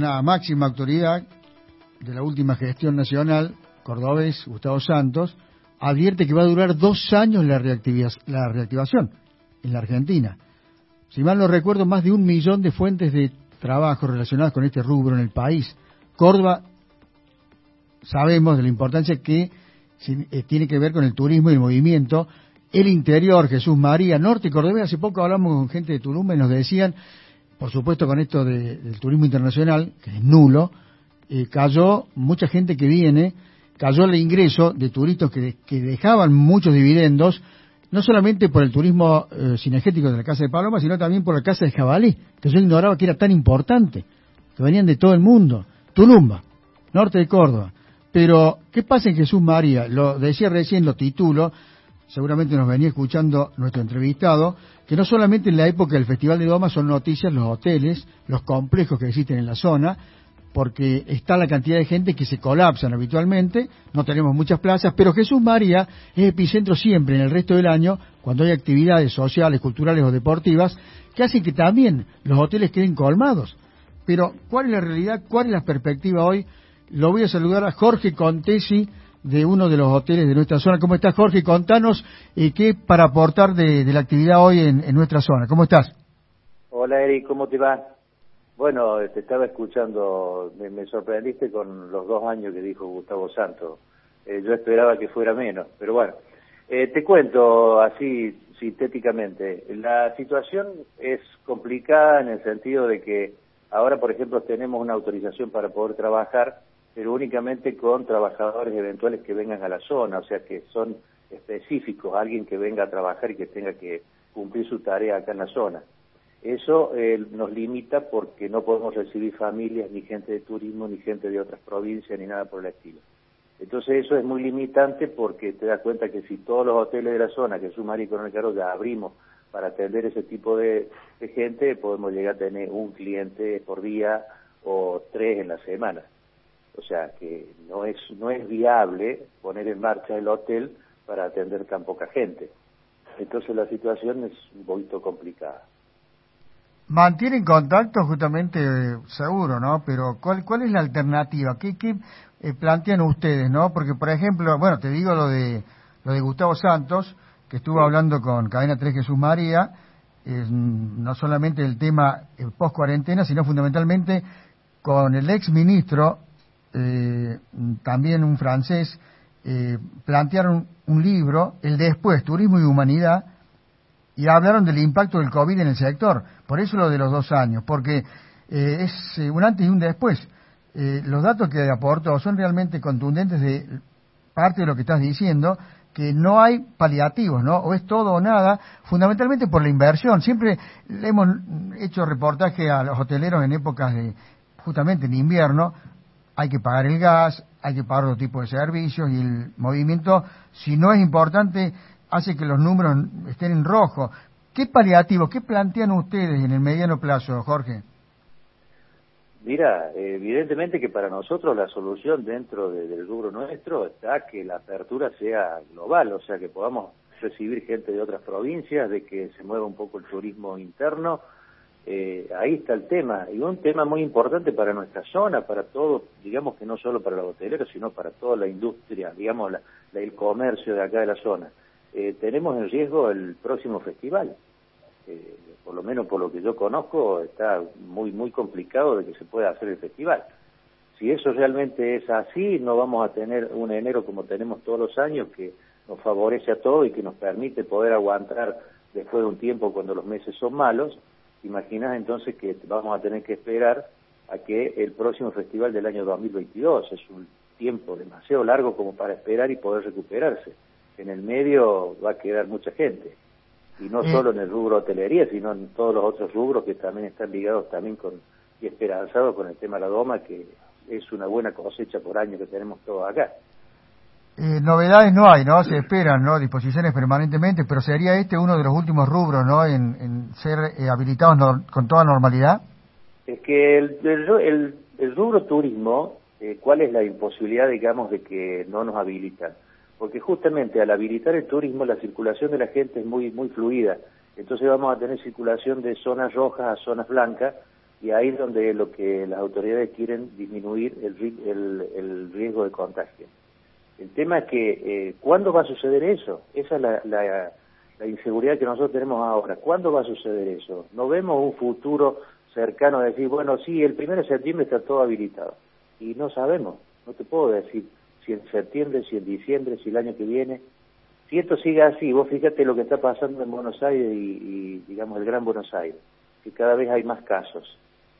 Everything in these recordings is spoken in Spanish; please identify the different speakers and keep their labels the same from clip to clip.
Speaker 1: una máxima autoridad de la última gestión nacional, cordobés, Gustavo Santos, advierte que va a durar 2 años la reactivación en la Argentina. Si mal no recuerdo, más de 1 millón de fuentes de trabajo relacionadas con este rubro en el país. Córdoba, sabemos de la importancia que tiene que ver con el turismo y el movimiento. El interior, Jesús María, norte cordobés. Hace poco hablamos con gente de Tulum y nos decían, por supuesto con esto del turismo internacional, que es nulo, cayó mucha gente que viene, cayó el ingreso de turistas que dejaban muchos dividendos, no solamente por el turismo cinegético de la Casa de Paloma, sino también por la Casa de Jabalí, que yo ignoraba que era tan importante, que venían de todo el mundo. Tulumba, norte de Córdoba. Pero, ¿qué pasa en Jesús María? Lo decía recién, lo titulo, seguramente nos venía escuchando nuestro entrevistado, que no solamente en la época del Festival de Doma son noticias los hoteles, los complejos que existen en la zona, porque está la cantidad de gente que se colapsan habitualmente, no tenemos muchas plazas, pero Jesús María es epicentro siempre en el resto del año, cuando hay actividades sociales, culturales o deportivas, que hacen que también los hoteles queden colmados. Pero, ¿cuál es la realidad? ¿Cuál es la perspectiva hoy? Lo voy a saludar a Jorge Contesi, de uno de los hoteles de nuestra zona. ¿Cómo estás, Jorge? Contanos qué para aportar de la actividad hoy en nuestra zona. ¿Cómo estás?
Speaker 2: Hola, Eric, ¿cómo te va? Bueno, te estaba escuchando, me sorprendiste con los 2 años que dijo Gustavo Santos. Yo esperaba que fuera menos, pero bueno. Te cuento así sintéticamente. La situación es complicada en el sentido de que ahora, por ejemplo, tenemos una autorización para poder trabajar, pero únicamente con trabajadores eventuales que vengan a la zona, o sea que son específicos, alguien que venga a trabajar y que tenga que cumplir su tarea acá en la zona. Eso nos limita porque no podemos recibir familias, ni gente de turismo, ni gente de otras provincias, ni nada por el estilo. Entonces eso es muy limitante porque te das cuenta que si todos los hoteles de la zona, que Jesús María y Coronel Caro, ya abrimos para atender ese tipo de gente, podemos llegar a tener un cliente por día o 3 en la semana. O sea que no es viable poner en marcha el hotel para atender tan poca gente. Entonces la situación es un poquito complicada.
Speaker 1: Mantienen contacto justamente, seguro, ¿no? Pero ¿cuál es la alternativa? ¿Qué plantean ustedes, no? Porque, por ejemplo, bueno, te digo lo de Gustavo Santos, que estuvo hablando con Cadena 3 Jesús María, no solamente el tema post-cuarentena, sino fundamentalmente con el ex ministro, también un francés, plantearon un libro, el después, Turismo y Humanidad, y hablaron del impacto del COVID en el sector. Por eso lo de los 2 años, porque es un antes y un después. Los datos que aportó son realmente contundentes de parte de lo que estás diciendo, que no hay paliativos, ¿no? O es todo o nada, fundamentalmente por la inversión. Siempre le hemos hecho reportaje a los hoteleros en épocas de, justamente en invierno, hay que pagar el gas, hay que pagar otro tipo de servicios, y el movimiento, si no es importante, hace que los números estén en rojo. ¿Qué paliativos, qué plantean ustedes en el mediano plazo, Jorge?
Speaker 2: Mira, evidentemente que para nosotros la solución dentro del rubro nuestro está que la apertura sea global, o sea, que podamos recibir gente de otras provincias, de que se mueva un poco el turismo interno. Ahí está el tema, y un tema muy importante para nuestra zona, para todo, digamos que no solo para los hoteleros, sino para toda la industria, digamos, el comercio de acá de la zona. Tenemos en riesgo el próximo festival. Por lo menos por lo que yo conozco, está muy complicado de que se pueda hacer el festival. Si eso realmente es así, no vamos a tener un enero como tenemos todos los años, que nos favorece a todos y que nos permite poder aguantar después de un tiempo cuando los meses son malos. Imaginás entonces que vamos a tener que esperar a que el próximo festival del año 2022, es un tiempo demasiado largo como para esperar y poder recuperarse. En el medio va a quedar mucha gente, y no solo en el rubro hotelería, sino en todos los otros rubros que también están ligados también y esperanzados con el tema de la doma, que es una buena cosecha por año que tenemos todos acá.
Speaker 1: Novedades no hay, ¿no? Se esperan, ¿no? Disposiciones permanentemente, pero ¿sería este uno de los últimos rubros, ¿no? En ser habilitados con toda normalidad.
Speaker 2: Es que el rubro turismo, ¿cuál es la imposibilidad, digamos, de que no nos habilitan? Porque justamente al habilitar el turismo, la circulación de la gente es muy fluida. Entonces vamos a tener circulación de zonas rojas a zonas blancas, y ahí es donde lo que las autoridades quieren disminuir el riesgo de contagio. El tema es que, ¿cuándo va a suceder eso? Esa es la inseguridad que nosotros tenemos ahora. ¿Cuándo va a suceder eso? No vemos un futuro cercano de decir, bueno, sí, el 1 de septiembre está todo habilitado. Y no sabemos, no te puedo decir si en septiembre, si en diciembre, si el año que viene. Si esto sigue así, vos fíjate lo que está pasando en Buenos Aires y digamos, el Gran Buenos Aires, que cada vez hay más casos.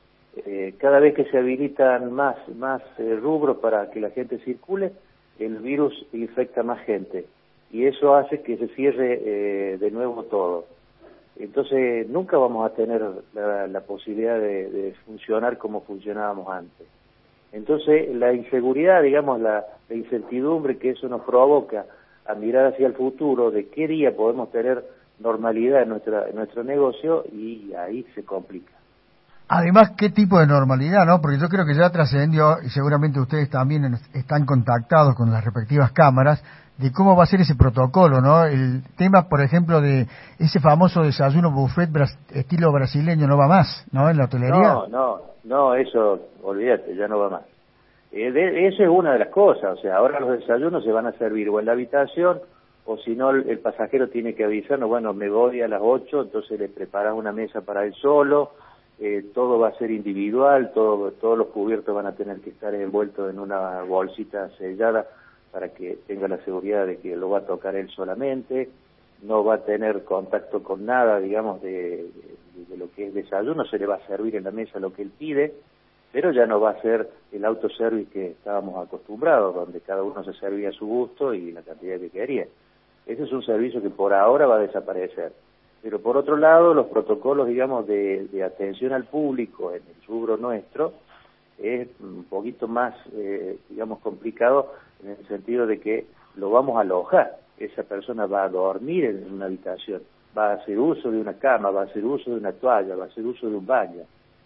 Speaker 2: Cada vez que se habilitan más rubros para que la gente circule, el virus infecta más gente y eso hace que se cierre de nuevo todo. Entonces nunca vamos a tener la posibilidad de funcionar como funcionábamos antes. Entonces la inseguridad, digamos, la incertidumbre que eso nos provoca a mirar hacia el futuro, de qué día podemos tener normalidad en nuestro negocio, y ahí se complica.
Speaker 1: Además, ¿qué tipo de normalidad, no? Porque yo creo que ya trascendió, y seguramente ustedes también están contactados con las respectivas cámaras, de cómo va a ser ese protocolo, ¿no? El tema, por ejemplo, de ese famoso desayuno buffet estilo brasileño no va más, ¿no? En la hotelería.
Speaker 2: No, eso, olvídate, ya no va más. Eso es una de las cosas, o sea, ahora los desayunos se van a servir o en la habitación, o si no, el pasajero tiene que avisarnos, bueno, me voy a las 8, entonces le preparas una mesa para él solo. Todo va a ser individual, todos los cubiertos van a tener que estar envueltos en una bolsita sellada para que tenga la seguridad de que lo va a tocar él solamente, no va a tener contacto con nada, digamos, de lo que es desayuno, se le va a servir en la mesa lo que él pide, pero ya no va a ser el autoservice que estábamos acostumbrados, donde cada uno se servía a su gusto y la cantidad que quería. Ese es un servicio que por ahora va a desaparecer. Pero por otro lado, los protocolos, digamos, de atención al público en el rubro nuestro es un poquito más, digamos, complicado en el sentido de que lo vamos a alojar. Esa persona va a dormir en una habitación, va a hacer uso de una cama, va a hacer uso de una toalla, va a hacer uso de un baño.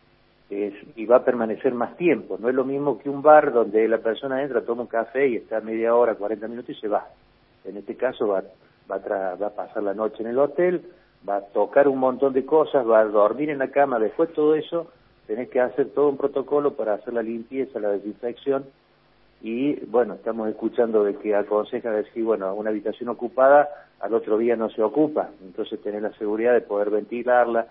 Speaker 2: Y va a permanecer más tiempo. No es lo mismo que un bar donde la persona entra, toma un café y está media hora, 40 minutos y se va. En este caso va a pasar la noche en el hotel, va a tocar un montón de cosas, va a dormir en la cama. Después todo eso tenés que hacer todo un protocolo para hacer la limpieza, la desinfección, y bueno, estamos escuchando de que aconseja decir, bueno, una habitación ocupada al otro día no se ocupa, entonces tenés la seguridad de poder ventilarla,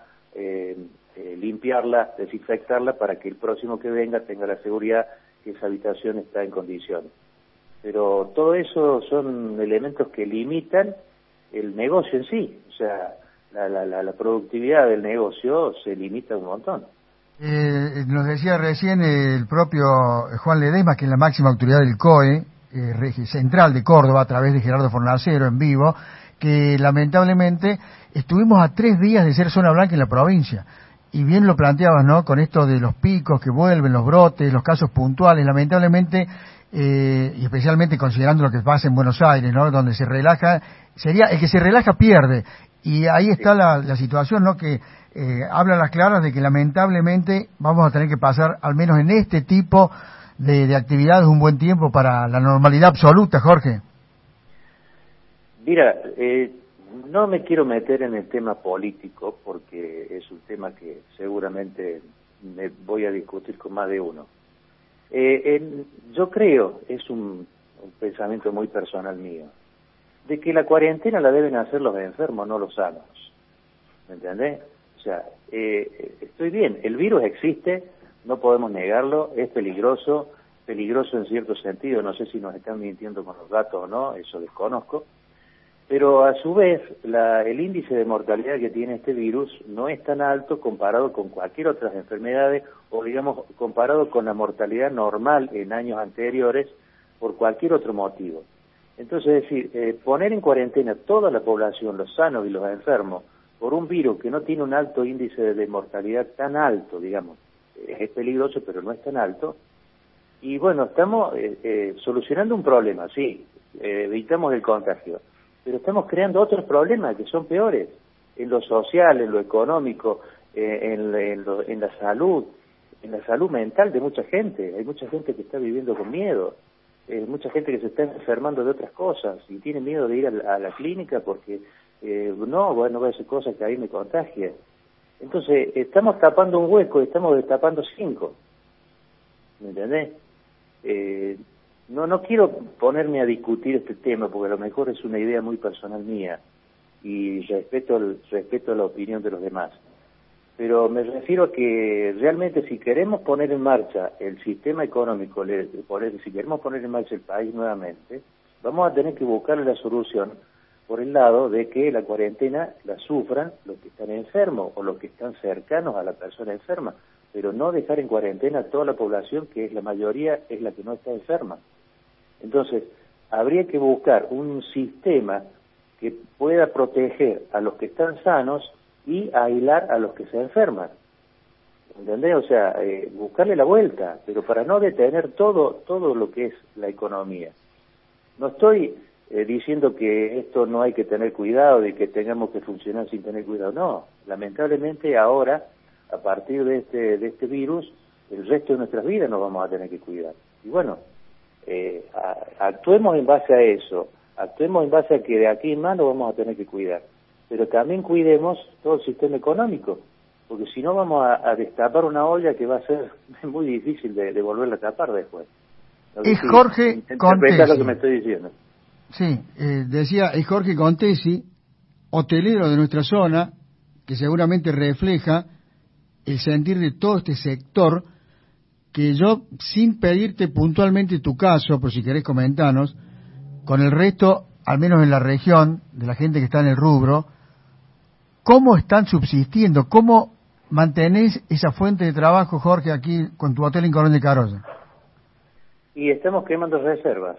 Speaker 2: limpiarla, desinfectarla para que el próximo que venga tenga la seguridad que esa habitación está en condiciones. Pero todo eso son elementos que limitan el negocio en sí, o sea, la productividad del negocio se limita un montón.
Speaker 1: Nos decía recién el propio Juan Ledesma, que es la máxima autoridad del COE, central de Córdoba, a través de Gerardo Fornacero en vivo, que lamentablemente estuvimos a 3 días de ser zona blanca en la provincia. Y bien lo planteabas, ¿no? Con esto de los picos que vuelven, los brotes, los casos puntuales, lamentablemente, y especialmente considerando lo que pasa en Buenos Aires, ¿no? Donde se relaja, sería el que se relaja pierde. Y ahí está la situación, ¿no? Que habla a las claras de que lamentablemente vamos a tener que pasar, al menos en este tipo de actividades, un buen tiempo para la normalidad absoluta, Jorge.
Speaker 2: Mira, no me quiero meter en el tema político porque es un tema que seguramente me voy a discutir con más de uno. Yo creo, es un pensamiento muy personal mío, de que la cuarentena la deben hacer los enfermos, no los sanos. ¿Me entendés? O sea, estoy bien, el virus existe, no podemos negarlo, es peligroso en cierto sentido, no sé si nos están mintiendo con los datos o no, eso desconozco, pero a su vez el índice de mortalidad que tiene este virus no es tan alto comparado con cualquier otras enfermedades, o digamos comparado con la mortalidad normal en años anteriores por cualquier otro motivo. Entonces, es decir, poner en cuarentena toda la población, los sanos y los enfermos, por un virus que no tiene un alto índice de mortalidad tan alto, digamos, es peligroso pero no es tan alto, y bueno, estamos solucionando un problema, sí, evitamos el contagio, pero estamos creando otros problemas que son peores, en lo social, en lo económico, en la salud mental de mucha gente. Hay mucha gente que está viviendo con miedo, mucha gente que se está enfermando de otras cosas y tiene miedo de ir a la clínica porque no va a hacer cosas que ahí me contagien. Entonces, estamos tapando un hueco y estamos destapando 5. ¿Me entendés? No quiero ponerme a discutir este tema porque a lo mejor es una idea muy personal mía y respeto la opinión de los demás. Pero me refiero a que realmente si queremos poner en marcha el sistema económico, si queremos poner en marcha el país nuevamente, vamos a tener que buscarle la solución por el lado de que la cuarentena la sufran los que están enfermos o los que están cercanos a la persona enferma, pero no dejar en cuarentena a toda la población, que es la mayoría, es la que no está enferma. Entonces, habría que buscar un sistema que pueda proteger a los que están sanos y aislar a los que se enferman. ¿Entendés? O sea, buscarle la vuelta, pero para no detener todo lo que es la economía. No estoy diciendo que esto no hay que tener cuidado y que tengamos que funcionar sin tener cuidado. No, lamentablemente ahora, a partir de este virus, el resto de nuestras vidas nos vamos a tener que cuidar. Y bueno, actuemos en base a eso, actuemos en base a que de aquí en más nos vamos a tener que cuidar. Pero también cuidemos todo el sistema económico, porque si no vamos a destapar una olla que va a ser muy difícil de volverla a tapar después. No sé
Speaker 1: es
Speaker 2: si
Speaker 1: Jorge Contesi.
Speaker 2: lo que me estoy diciendo.
Speaker 1: Sí, decía, es Jorge Contesi, hotelero de nuestra zona, que seguramente refleja el sentir de todo este sector, que yo, sin pedirte puntualmente tu caso, por si querés comentarnos, con el resto, al menos en la región, de la gente que está en el rubro, ¿cómo están subsistiendo? ¿Cómo mantenés esa fuente de trabajo, Jorge, aquí con tu hotel en Colón de Carolla?
Speaker 2: Y estamos quemando reservas,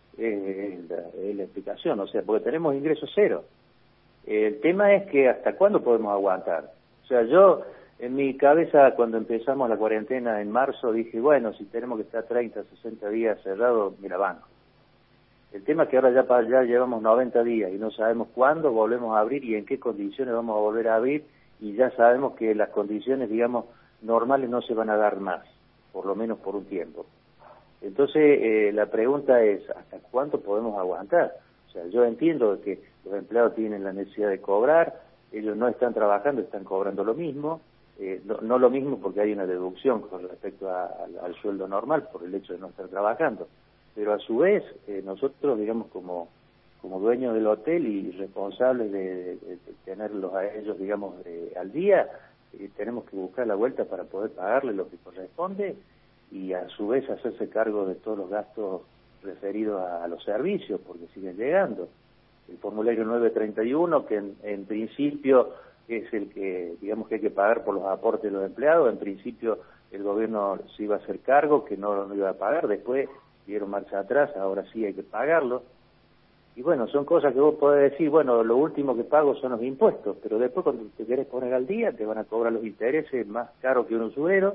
Speaker 2: la explicación, o sea, porque tenemos ingresos cero. El tema es que hasta cuándo podemos aguantar. O sea, yo en mi cabeza cuando empezamos la cuarentena en marzo dije, bueno, si tenemos que estar 30, 60 días cerrados, mira, banco. El tema es que ahora ya llevamos 90 días y no sabemos cuándo volvemos a abrir y en qué condiciones vamos a volver a abrir, y ya sabemos que las condiciones, digamos, normales no se van a dar más, por lo menos por un tiempo. Entonces, la pregunta es, ¿hasta cuánto podemos aguantar? O sea, yo entiendo que los empleados tienen la necesidad de cobrar, ellos no están trabajando, están cobrando lo mismo, no lo mismo porque hay una deducción con respecto al sueldo normal por el hecho de no estar trabajando. Pero a su vez, nosotros, digamos, como dueños del hotel y responsables de tenerlos a ellos, digamos, al día, tenemos que buscar la vuelta para poder pagarle lo que corresponde y a su vez hacerse cargo de todos los gastos referidos a los servicios, porque siguen llegando. El formulario 931, que en principio es el que, digamos, que hay que pagar por los aportes de los empleados, en principio el gobierno se iba a hacer cargo, que no iba a pagar, después dieron marcha atrás, ahora sí hay que pagarlo. Y bueno, son cosas que vos podés decir, bueno, lo último que pago son los impuestos, pero después cuando te querés poner al día te van a cobrar los intereses más caros que un usurero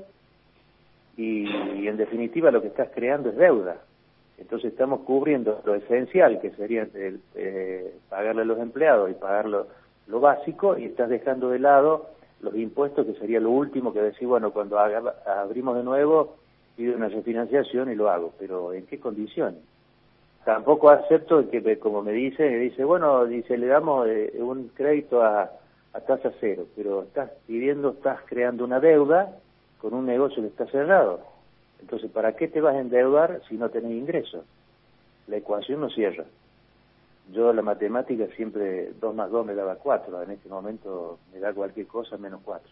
Speaker 2: y en definitiva lo que estás creando es deuda. Entonces estamos cubriendo lo esencial, que sería pagarle a los empleados y pagar lo básico, y estás dejando de lado los impuestos, que sería lo último que decir, bueno, cuando abrimos de nuevo pido una refinanciación y lo hago, pero ¿en qué condiciones? Tampoco acepto que, como me dice, bueno, le damos un crédito a tasa cero, pero estás creando una deuda con un negocio que está cerrado. Entonces, ¿para qué te vas a endeudar si no tenés ingresos? La ecuación no cierra. Yo la matemática siempre 2 más 2 me daba 4, en este momento me da cualquier cosa menos 4.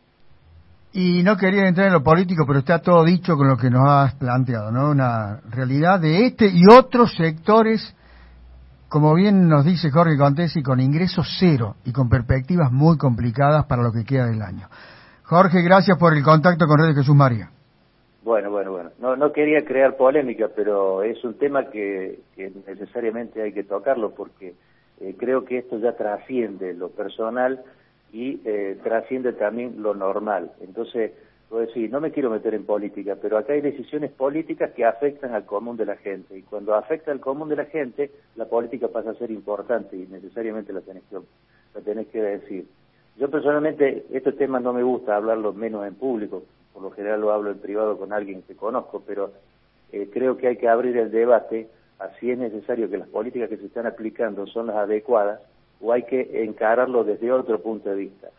Speaker 1: Y no quería entrar en lo político, pero está todo dicho con lo que nos has planteado, ¿no? Una realidad de este y otros sectores, como bien nos dice Jorge Contesi, con ingresos cero y con perspectivas muy complicadas para lo que queda del año. Jorge, gracias por el contacto con Radio Jesús María.
Speaker 2: Bueno. No quería crear polémica, pero es un tema que necesariamente hay que tocarlo porque creo que esto ya trasciende lo personal y trasciende también lo normal. Entonces, puedo decir, no me quiero meter en política, pero acá hay decisiones políticas que afectan al común de la gente, y cuando afecta al común de la gente, la política pasa a ser importante y necesariamente la tenés que decir. Yo personalmente, estos temas no me gusta hablarlos menos en público, por lo general lo hablo en privado con alguien que conozco, pero creo que hay que abrir el debate a si es necesario que las políticas que se están aplicando son las adecuadas, o hay que encararlo desde otro punto de vista.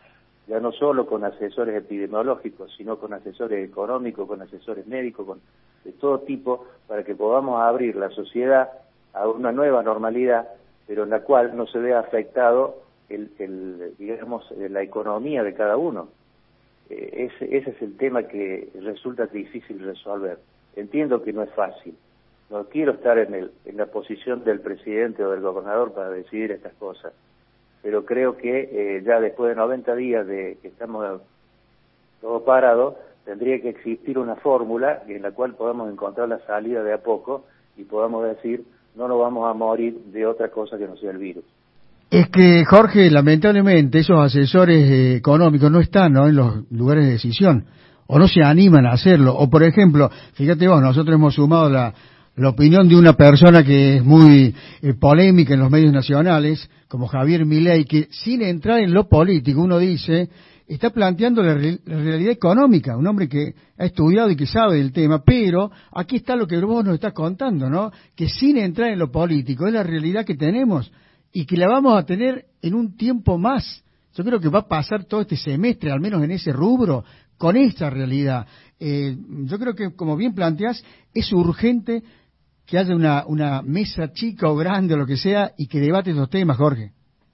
Speaker 2: ya no solo con asesores epidemiológicos, sino con asesores económicos, con asesores médicos, de todo tipo, para que podamos abrir la sociedad a una nueva normalidad, pero en la cual no se vea afectado digamos, la economía de cada uno. Ese es el tema que resulta difícil resolver. Entiendo que no es fácil. No quiero estar en la posición del presidente o del gobernador para decidir estas cosas, pero creo que ya después de 90 días de que estamos todos parados, tendría que existir una fórmula en la cual podamos encontrar la salida de a poco y podamos decir, no nos vamos a morir de otra cosa que no sea el virus.
Speaker 1: Es que, Jorge, lamentablemente esos asesores económicos no están, ¿no?, en los lugares de decisión, o no se animan a hacerlo. O, por ejemplo, fíjate vos, nosotros hemos sumado la opinión de una persona que es muy polémica en los medios nacionales, como Javier Milei, que sin entrar en lo político, uno dice, está planteando la realidad económica, un hombre que ha estudiado y que sabe del tema, pero aquí está lo que vos nos estás contando, ¿no?, que sin entrar en lo político es la realidad que tenemos y que la vamos a tener en un tiempo más. Yo creo que va a pasar todo este semestre, al menos en ese rubro, con esta realidad. Yo creo que, como bien planteás, es urgente que haya una mesa chica o grande o lo que sea y que debate estos temas, Jorge.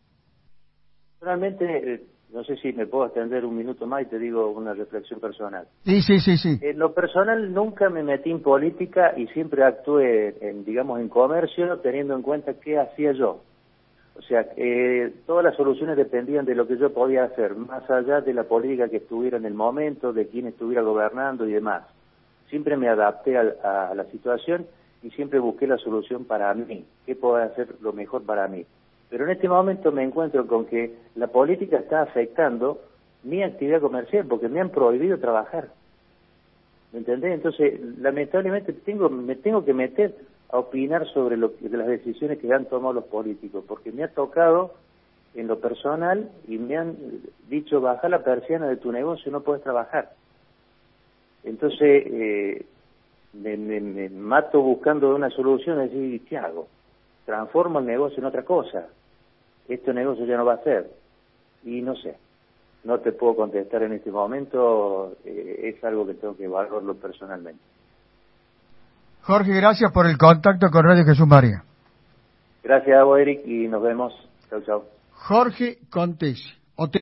Speaker 2: Realmente, no sé si me puedo extender un minuto más y te digo una reflexión personal.
Speaker 1: Sí.
Speaker 2: En lo personal nunca me metí en política y siempre actué en comercio, teniendo en cuenta qué hacía yo. O sea, todas las soluciones dependían de lo que yo podía hacer, más allá de la política que estuviera en el momento, de quién estuviera gobernando y demás. Siempre me adapté a la situación y siempre busqué la solución para mí, qué puedo hacer lo mejor para mí. Pero en este momento me encuentro con que la política está afectando mi actividad comercial porque me han prohibido trabajar. ¿Me entendés? Entonces, lamentablemente me tengo que meter a opinar sobre de las decisiones que han tomado los políticos, porque me ha tocado en lo personal y me han dicho, baja la persiana de tu negocio, no puedes trabajar. Entonces, me mato buscando una solución, es decir, ¿qué hago? Transformo el negocio en otra cosa. Este negocio ya no va a ser. Y no sé, no te puedo contestar en este momento, es algo que tengo que evaluarlo personalmente.
Speaker 1: Jorge, gracias por el contacto con Radio Jesús María.
Speaker 2: Gracias a vos, Eric, y nos vemos. Chau, chau.
Speaker 1: Jorge Contesi.